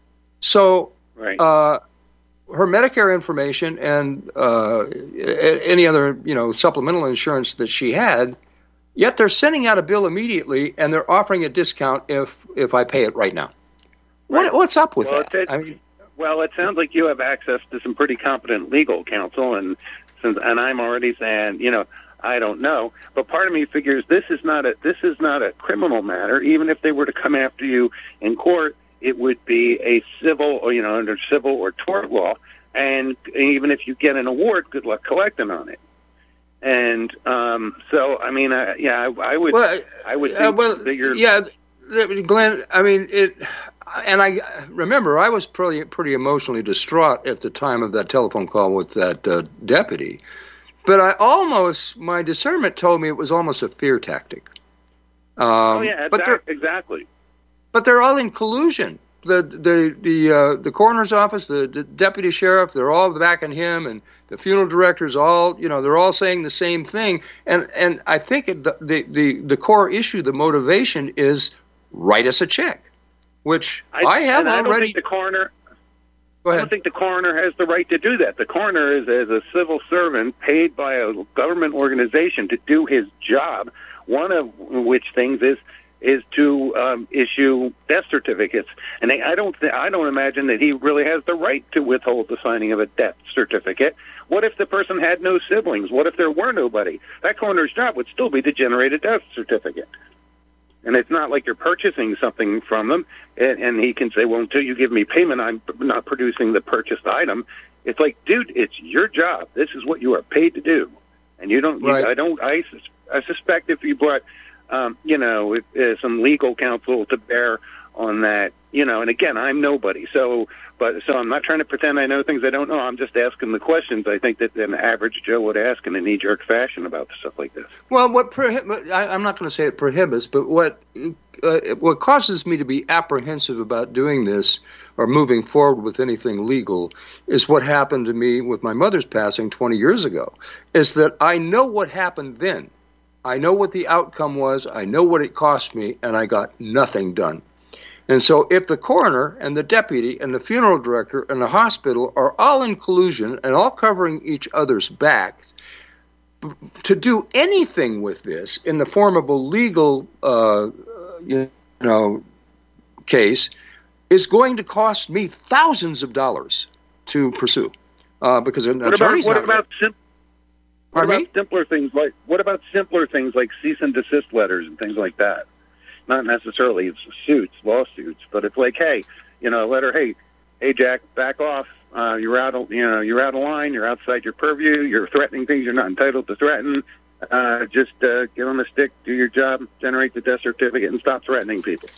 So Right. uh, her Medicare information and uh, any other, you know, supplemental insurance that she had, yet they're sending out a bill immediately, and they're offering a discount if if I pay it right now. What what's up with Well, that? it- I mean, Well, it sounds like you have access to some pretty competent legal counsel, and since and I'm already saying, you know, I don't know, but part of me figures this is not a this is not a criminal matter. Even if they were to come after you in court, it would be a civil, or you know, under civil or tort law. And even if you get an award, good luck collecting on it. And um, so, I mean, uh, yeah, I, I would, well, I would uh, think well, that you're, yeah, Glenn. I mean, it. And I remember I was pretty pretty emotionally distraught at the time of that telephone call with that uh, deputy. But I almost, my discernment told me it was almost a fear tactic. Um, oh yeah, but they're, exactly. but they're all in collusion. The the the uh, the coroner's office, the, the deputy sheriff, they're all backing him, and the funeral directors all, you know, they're all saying the same thing. And and I think it, the, the the the core issue, the motivation is write us a check, which I, I have and I already. don't think the coroner. Go I ahead. don't think the coroner has the right to do that. The coroner is as a civil servant paid by a government organization to do his job. One of which things is is to um, issue death certificates, and they, I don't th- I don't imagine that he really has the right to withhold the signing of a death certificate. What if the person had no siblings? What if there were nobody? That coroner's job would still be to generate a death certificate. And it's not like you're purchasing something from them, and, and he can say, well, until you give me payment, I'm not producing the purchased item. It's like, dude, it's your job. This is what you are paid to do. And you don't, Right. you, I don't, I, sus- I suspect if you brought, um, you know, if, uh, some legal counsel to bear on that, you know, and again, I'm nobody. So, but, so I'm not trying to pretend I know things I don't know. I'm just asking the questions I think that an average Joe would ask in a knee-jerk fashion about stuff like this. Well, what prohib- I, I'm not going to say it prohibits, but what uh, what causes me to be apprehensive about doing this or moving forward with anything legal is what happened to me with my mother's passing twenty years ago, is that I know what happened then. I know what the outcome was. I know what it cost me, and I got nothing done. And so if the coroner and the deputy and the funeral director and the hospital are all in collusion and all covering each other's backs, to do anything with this in the form of a legal, uh, you know, case is going to cost me thousands of dollars to pursue, uh, because an what attorney's about, what not. about sim- What Pardon about me? simpler things like what about simpler things like cease and desist letters and things like that? Not necessarily it's suits, lawsuits, but it's like, hey, you know, a letter, hey, hey, Jack, back off. Uh, you're out of, you know, you're out of line. You're outside your purview. You're threatening things you're not entitled to threaten. Uh, just uh, give them a stick, do your job, generate the death certificate, and stop threatening people.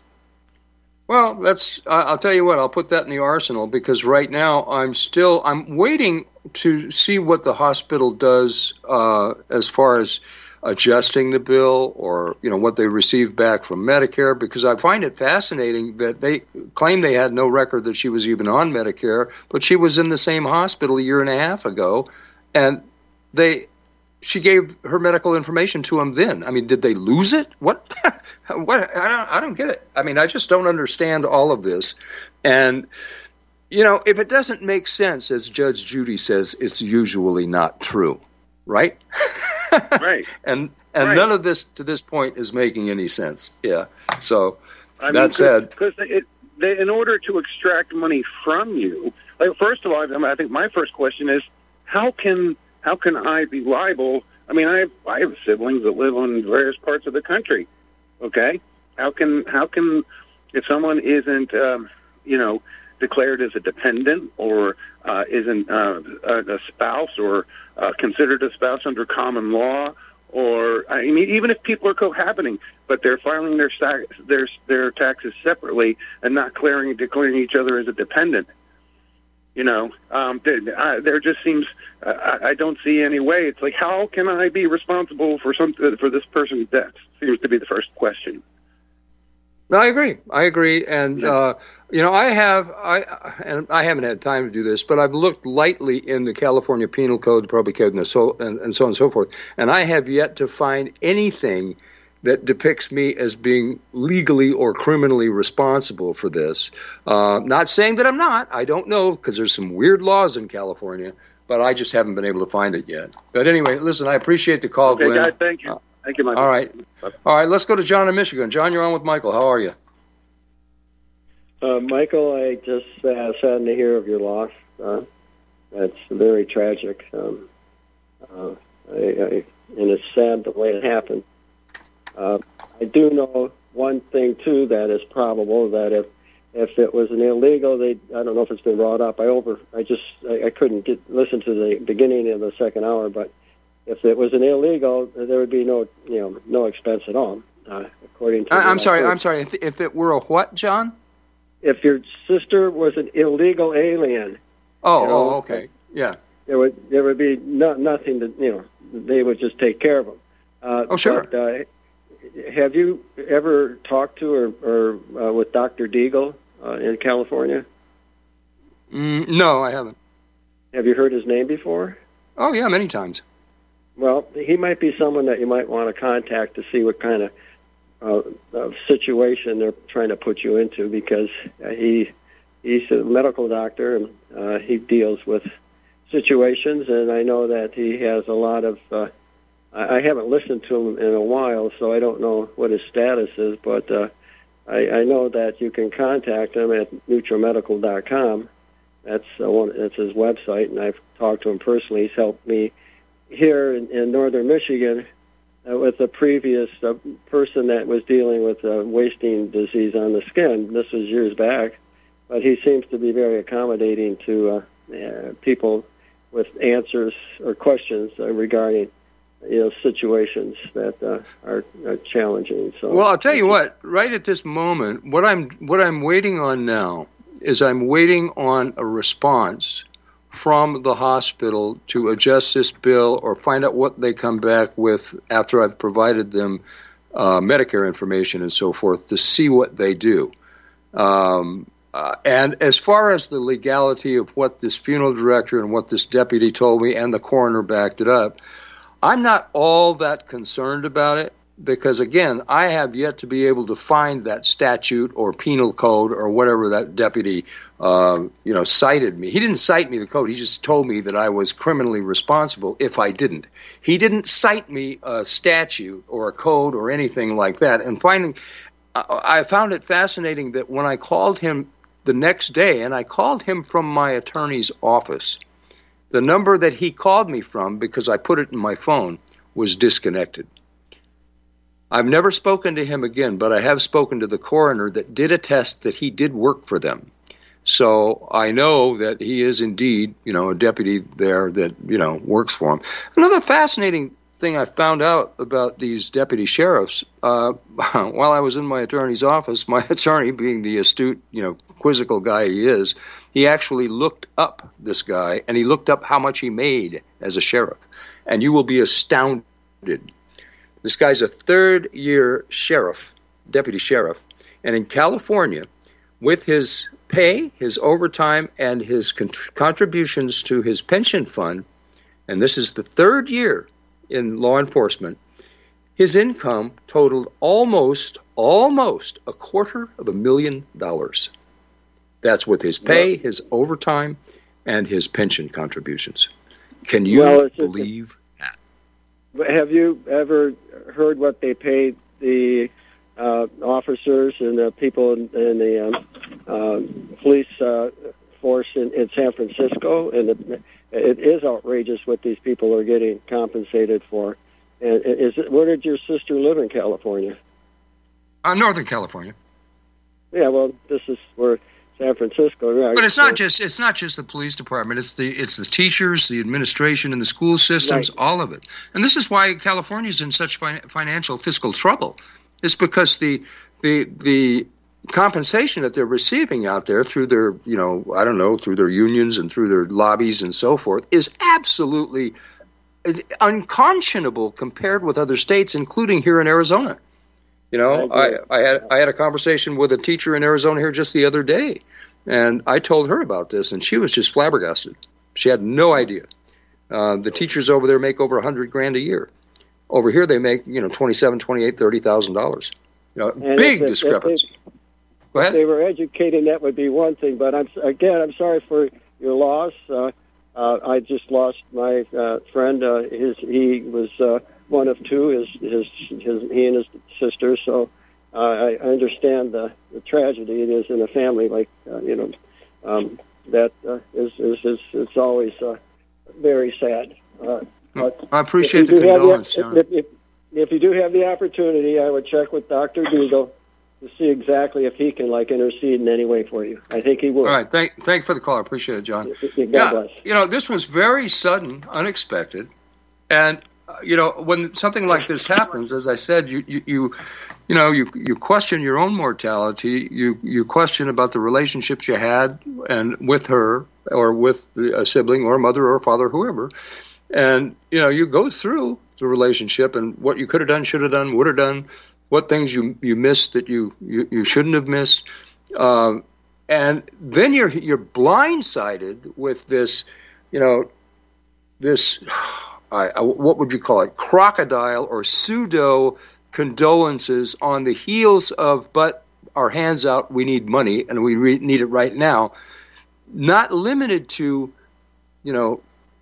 Well, that's. I'll tell you what. I'll put that in the arsenal because right now I'm still. I'm waiting to see what the hospital does uh, as far as adjusting the bill or, you know, what they receive back from Medicare, because I find it fascinating that they claim they had no record that she was even on Medicare, but she was in the same hospital a year and a half ago, and they she gave her medical information to them then. I mean, did they lose it? What? what? I don't, I don't get it. I mean, I just don't understand all of this. And, you know, if it doesn't make sense, as Judge Judy says, it's usually not true, right? Right. and and right. none of this to this point is making any sense. Yeah. So I mean, that cause, said, because it, they, in order to extract money from you, like first of all, I, mean, I think my first question is how can how can I be liable? I mean, I have, I have siblings that live in various parts of the country. Okay, how can how can if someone isn't um, you know declared as a dependent or uh, isn't uh, a, a spouse or uh, considered a spouse under common law, or I mean, even if people are cohabiting, but they're filing their their their taxes separately and not declaring declaring each other as a dependent, you know, um, there, I, there just seems uh, I, I don't see any way. It's like, how can I be responsible for some for this person's death? Seems to be the first question. No, I agree. I agree, and uh, you know, I have, I and I haven't had time to do this, but I've looked lightly in the California Penal Code, the Probate Code, and so and, and so on and so forth, and I have yet to find anything that depicts me as being legally or criminally responsible for this. Uh, not saying that I'm not. I don't know, because there's some weird laws in California, but I just haven't been able to find it yet. But anyway, listen, I appreciate the call, Okay, Glenn. guys, thank you. Thank you, Michael. All right. All right, let's go to John in Michigan. John, you're on with Michael. How are you? Uh, Michael, I just uh, saddened to hear of your loss. Uh, that's very tragic. Um, uh, I, I, and it's sad the way it happened. Uh, I do know one thing, too, that is probable, that if if it was an illegal, they I don't know if it's been brought up. I over I just I, I couldn't get listen to the beginning of the second hour, but if it was an illegal, there would be no, you know, no expense at all, uh, according to. I, I'm what sorry. I heard. I'm sorry. If, if it were a what, John? If your sister was an illegal alien. Oh, you know, oh, okay, yeah. There would there would be no, nothing to, you know, they would just take care of them. Uh, oh, sure. But, uh, have you ever talked to or, or uh, with Doctor Deagle uh, in California? Mm, no, I haven't. Have you heard his name before? Oh, yeah, many times. Well, he might be someone that you might want to contact to see what kind of, uh, of situation they're trying to put you into, because uh, he he's a medical doctor and uh, he deals with situations, and I know that he has a lot of. Uh, I, I haven't listened to him in a while, so I don't know what his status is, but uh, I, I know that you can contact him at NutriMedical dot com. That's uh, one. That's his website, and I've talked to him personally. He's helped me here in, in northern Michigan uh, with a previous uh, person that was dealing with uh, wasting disease on the skin. This was years back, but he seems to be very accommodating to uh, uh, people with answers or questions uh, regarding you know, situations that uh, are, are challenging. So, well, I'll tell you what. Right at this moment, what I'm what I'm waiting on now is I'm waiting on a response from the hospital to adjust this bill or find out what they come back with after I've provided them uh, Medicare information and so forth to see what they do. Um, uh, and as far as the legality of what this funeral director and what this deputy told me, and the coroner backed it up, I'm not all that concerned about it because, again, I have yet to be able to find that statute or penal code or whatever that deputy, uh, you know, cited me. He didn't cite me the code. He just told me that I was criminally responsible if I didn't. He didn't cite me a statute or a code or anything like that. And finally, I found it fascinating that when I called him the next day, and I called him from my attorney's office, the number that he called me from, because I put it in my phone, was disconnected. I've never spoken to him again, but I have spoken to the coroner that did attest that he did work for them. So I know that he is indeed, you know, a deputy there that, you know, works for him. Another fascinating thing I found out about these deputy sheriffs, uh, while I was in my attorney's office, my attorney, being the astute, you know, quizzical guy he is, he actually looked up this guy, and he looked up how much he made as a sheriff. And you will be astounded. This guy's a third-year sheriff, deputy sheriff, and in California, with his pay, his overtime, and his cont- contributions to his pension fund, and this is the third year in law enforcement, his income totaled almost, almost a quarter of a million dollars. That's with his pay, his overtime, and his pension contributions. Can you well, believe that? Have you ever heard what they paid the uh, officers and the people in, in the um, uh, police uh, force in, in San Francisco? And the, it is outrageous what these people are getting compensated for. And is it, where did your sister live in California? Uh, Northern California. Yeah, well, this is where San Francisco. Right? But it's not just it's not just the police department. It's the it's the teachers, the administration, and the school systems, right. All of it. And this is why California's in such fin- financial fiscal trouble. It's because the the the compensation that they're receiving out there through their, you know, I don't know, through their unions and through their lobbies and so forth is absolutely unconscionable compared with other states, including here in Arizona. You know, I, I had I had a conversation with a teacher in Arizona here just the other day, and I told her about this, and she was just flabbergasted. She had no idea. Uh, the teachers over there make over a hundred grand a year. Over here, they make you know twenty-seven, twenty-eight, thirty thousand dollars. You know, and big if, discrepancy. If they, Go ahead. If they were educating, that would be one thing. But I'm again, I'm sorry for your loss. Uh, uh, I just lost my uh, friend. Uh, his he was. Uh, One of two, his, his, his, he and his sister. So uh, I understand the, the tragedy it is in a family like uh, you know um, that uh, is, is is it's always uh, very sad. Uh, but I appreciate the condolence, the, John. If, if, if you do have the opportunity, I would check with Doctor Deagle to see exactly if he can like intercede in any way for you. I think he will. All right, thank thank you for the call. I appreciate it, John. God yeah, bless. You know, this was very sudden, unexpected, and. You know, when something like this happens, as I said, you, you, you, you know, you, you question your own mortality. You, you question about the relationships you had and with her or with a sibling or a mother or a father, whoever. And, you know, you go through the relationship and what you could have done, should have done, would have done, what things you, you missed that you, you, you shouldn't have missed. Uh, and then you're, you're blindsided with this, you know, this... I, I, what would you call it, crocodile or pseudo condolences on the heels of, but our hands out, we need money and we re- need it right now. Not limited to, you know,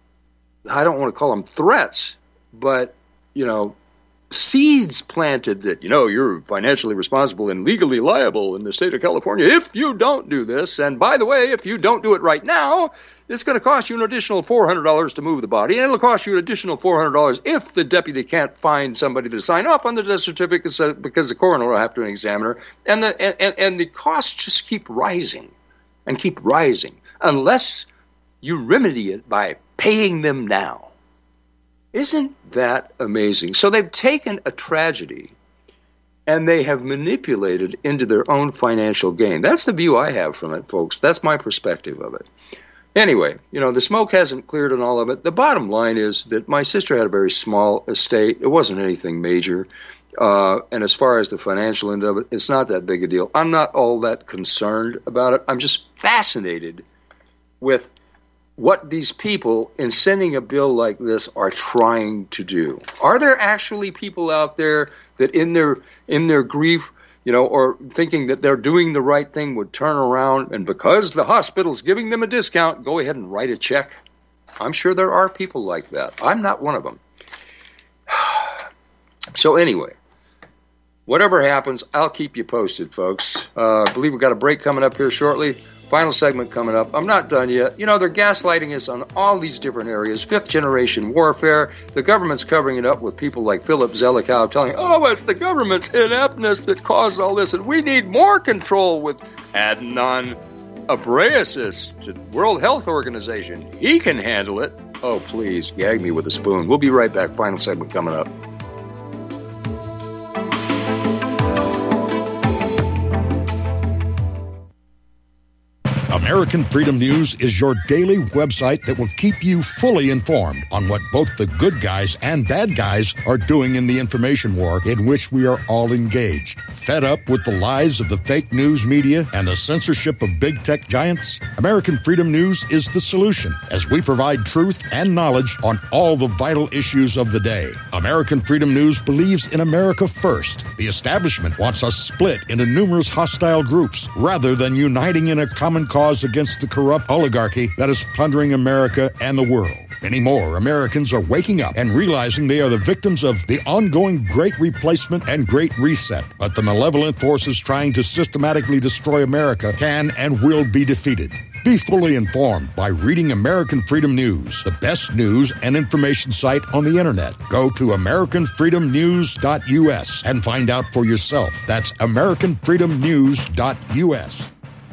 I don't want to call them threats, but, you know, seeds planted that, you know, you're financially responsible and legally liable in the state of California if you don't do this. And by the way, if you don't do it right now, it's going to cost you an additional four hundred dollars to move the body, and it'll cost you an additional four hundred dollars if the deputy can't find somebody to sign off on the death certificate because the coroner will have to examine her. And the, and, and the costs just keep rising and keep rising unless you remedy it by paying them now. Isn't that amazing? So they've taken a tragedy and they have manipulated into their own financial gain. That's the view I have from it, folks. That's my perspective of it. Anyway, you know, the smoke hasn't cleared on all of it. The bottom line is that my sister had a very small estate. It wasn't anything major. Uh, and as far as the financial end of it, it's not that big a deal. I'm not all that concerned about it. I'm just fascinated with what these people in sending a bill like this are trying to do. Are there actually people out there that in their in their grief, you know, or thinking that they're doing the right thing would turn around and because the hospital's giving them a discount, go ahead and write a check? I'm sure there are people like that. I'm not one of them. So anyway, whatever happens, I'll keep you posted, folks. Uh, I believe we've got a break coming up here shortly. Final segment coming up. I'm not done yet. You know, they're gaslighting us on all these different areas. Fifth generation warfare. The government's covering it up with people like Philip Zelikow telling, oh, it's the government's ineptness that caused all this, and we need more control with Adnan Ghebreyesus to World Health Organization. He can handle it. Oh, please, gag me with a spoon. We'll be right back. Final segment coming up. American Freedom News is your daily website that will keep you fully informed on what both the good guys and bad guys are doing in the information war in which we are all engaged. Fed up with the lies of the fake news media and the censorship of big tech giants? American Freedom News is the solution as we provide truth and knowledge on all the vital issues of the day. American Freedom News believes in America first. The establishment wants us split into numerous hostile groups rather than uniting in a common cause against the corrupt oligarchy that is plundering America and the world. Many more Americans are waking up and realizing they are the victims of the ongoing Great Replacement and Great Reset. But the malevolent forces trying to systematically destroy America can and will be defeated. Be fully informed by reading American Freedom News, the best news and information site on the internet. Go to American Freedom News dot U S and find out for yourself. That's American Freedom News dot U S.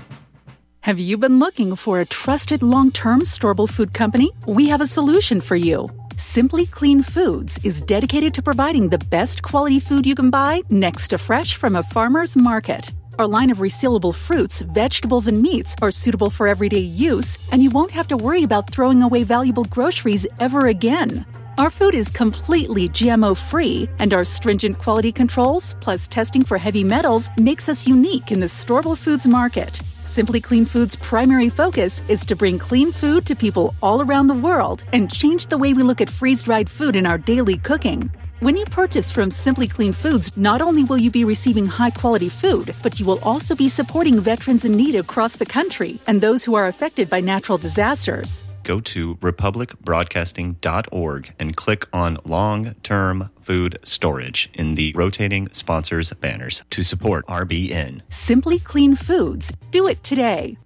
Have you been looking for a trusted long-term storable food company? We have a solution for you. Simply Clean Foods is dedicated to providing the best quality food you can buy next to fresh from a farmer's market. Our line of resealable fruits, vegetables, and meats are suitable for everyday use, and you won't have to worry about throwing away valuable groceries ever again. Our food is completely G M O-free, and our stringent quality controls, plus testing for heavy metals, makes us unique in the storable foods market. Simply Clean Foods' primary focus is to bring clean food to people all around the world and change the way we look at freeze-dried food in our daily cooking. When you purchase from Simply Clean Foods, not only will you be receiving high-quality food, but you will also be supporting veterans in need across the country and those who are affected by natural disasters. Go to republic broadcasting dot org and click on long-term food storage in the rotating sponsors banners to support R B N. Simply Clean Foods. Do it today.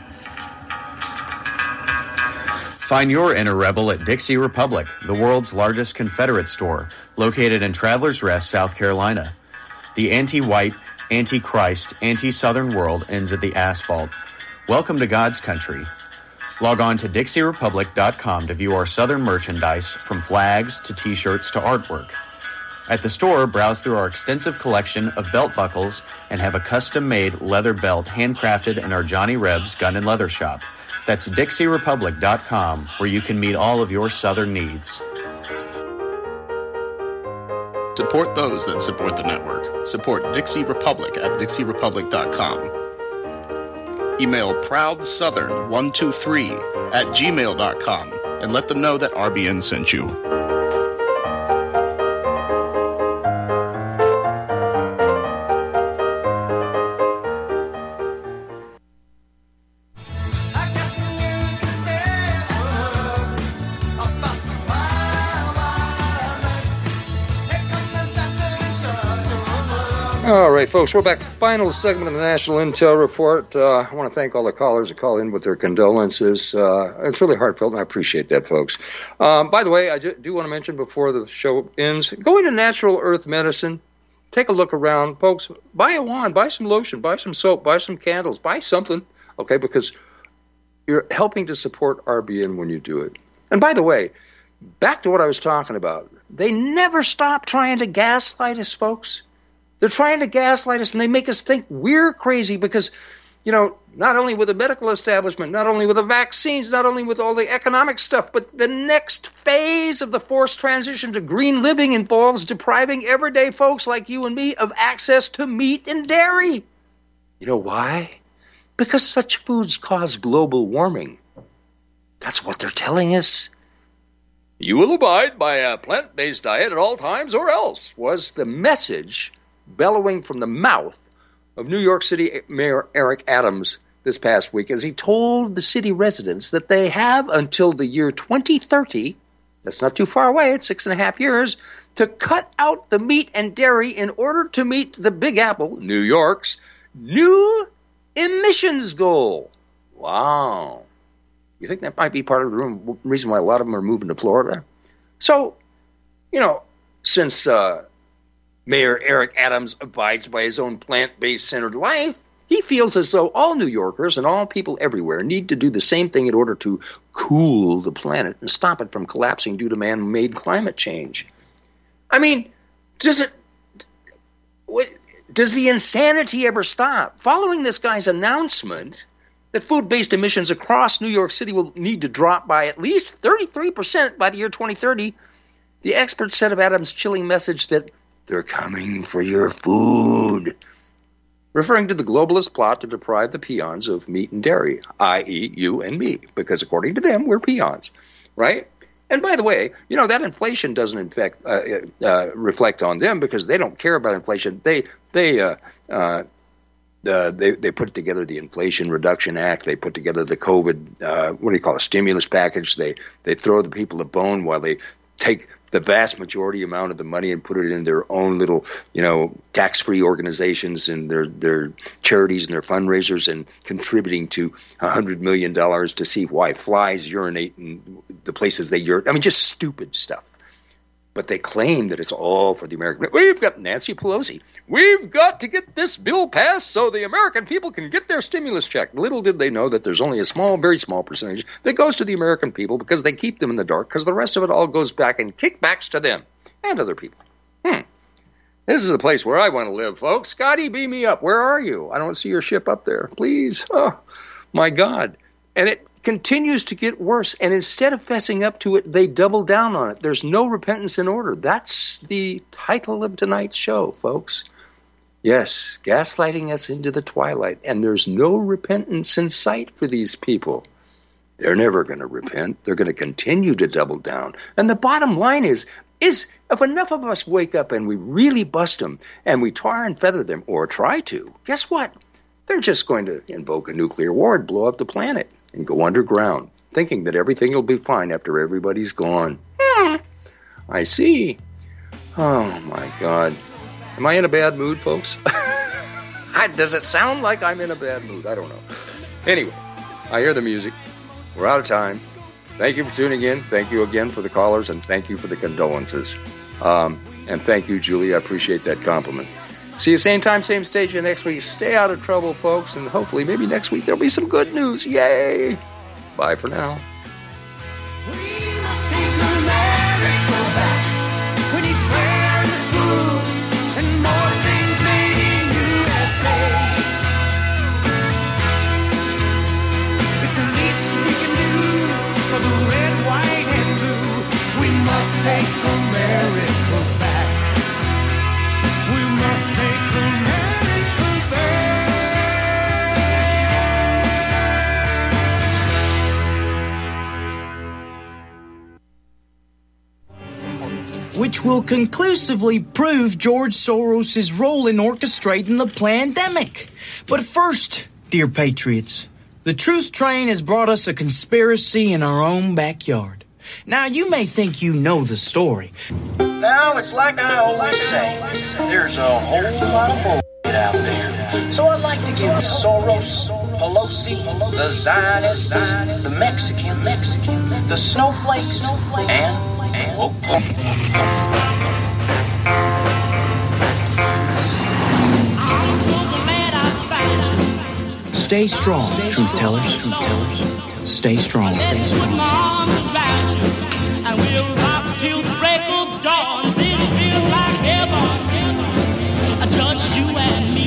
Find your inner rebel at Dixie Republic, the world's largest Confederate store, located in Travelers Rest, South Carolina. The anti-white, anti-Christ, anti-Southern world ends at the asphalt. Welcome to God's country. Log on to Dixie Republic dot com to view our Southern merchandise, from flags to T-shirts to artwork. At the store, browse through our extensive collection of belt buckles and have a custom-made leather belt handcrafted in our Johnny Rebs Gun and Leather Shop. That's Dixie Republic dot com, where you can meet all of your Southern needs. Support those that support the network. Support Dixie Republic at Dixie Republic dot com. Email proud southern one two three at gmail dot com and let them know that R B N sent you. All right, folks, we're back to the final segment of the National Intel Report. Uh, I want to thank all the callers who call in with their condolences. Uh, it's really heartfelt, and I appreciate that, folks. Um, by the way, I do, do want to mention before the show ends, go into Natural Earth Medicine. Take a look around, folks. Buy a wand, buy some lotion, buy some soap, buy some candles, buy something, okay, because you're helping to support R B N when you do it. And by the way, back to what I was talking about. They never stop trying to gaslight us, folks. They're trying to gaslight us, and they make us think we're crazy because, you know, not only with the medical establishment, not only with the vaccines, not only with all the economic stuff, but the next phase of the forced transition to green living involves depriving everyday folks like you and me of access to meat and dairy. You know why? Because such foods cause global warming. That's what they're telling us. You will abide by a plant-based diet at all times or else, was the message bellowing from the mouth of New York City Mayor Eric Adams this past week as he told the city residents that they have until the year twenty thirty, that's not too far away, it's six and a half years, to cut out the meat and dairy in order to meet the Big Apple, New York's, new emissions goal. Wow. You think that might be part of the reason why a lot of them are moving to Florida? So, you know, since uh, Mayor Eric Adams abides by his own plant-based centered life, he feels as though all New Yorkers and all people everywhere need to do the same thing in order to cool the planet and stop it from collapsing due to man-made climate change. I mean, does it... What, does the insanity ever stop? Following this guy's announcement that food-based emissions across New York City will need to drop by at least thirty-three percent by the year twenty thirty, the experts said of Adams' chilling message that they're coming for your food, referring to the globalist plot to deprive the peons of meat and dairy, that is you and me, because according to them, we're peons, right? And by the way, you know, that inflation doesn't infect, uh, uh, reflect on them because they don't care about inflation. They they uh, uh, uh, they they put together the Inflation Reduction Act. They put together the COVID, uh, what do you call it, stimulus package. They they throw the people a bone while they take the vast majority amount of the money and put it in their own little, you know, tax-free organizations and their their charities and their fundraisers and contributing to one hundred million dollars to see why flies urinate in the places they urinate. I mean, just stupid stuff. But they claim that it's all for the American. We've got Nancy Pelosi. We've got to get this bill passed so the American people can get their stimulus check. Little did they know that there's only a small, very small percentage that goes to the American people because they keep them in the dark because the rest of it all goes back in kickbacks to them and other people. Hmm. This is the place where I want to live, folks. Scotty, beam me up. Where are you? I don't see your ship up there. Please. Oh, my God. And it continues to get worse, and instead of fessing up to it, they double down on it. There's no repentance in order. That's the title of tonight's show, folks. Yes, gaslighting us into the twilight, and there's no repentance in sight for these people. They're never going to repent. They're going to continue to double down. And the bottom line is, is if enough of us wake up and we really bust them, and we tar and feather them, or try to, guess what? They're just going to invoke a nuclear war and blow up the planet and go underground, thinking that everything will be fine after everybody's gone. Hmm. I see. Oh, my God. Am I in a bad mood, folks? Does it sound like I'm in a bad mood? I don't know. Anyway, I hear the music. We're out of time. Thank you for tuning in. Thank you again for the callers, and thank you for the condolences. Um, and thank you, Julie. I appreciate that compliment. See you same time, same station next week. Stay out of trouble, folks, and hopefully maybe next week there'll be some good news. Yay! Bye for now. Take America back. We must take America back. Which will conclusively prove George Soros' role in orchestrating the pandemic. But first, dear patriots, the truth train has brought us a conspiracy in our own backyard. Now, you may think you know the story. Now, it's like I always say, there's a whole lot of bullshit out there. So I'd like to give you Soros, Pelosi, the Zionists, the Mexican, Mexican, the snowflakes, and, and oh, oh. Stay strong, truth tellers, truth tellers. Stay strong, stay strong. and we'll rock till the break of dawn. This feels like heaven, just you and me.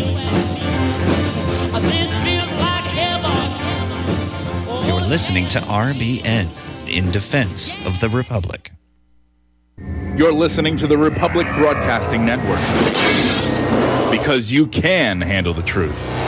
This feels like heaven. You're listening to R B N, in defense of the Republic. You're listening to the Republic Broadcasting Network, because you can handle the truth.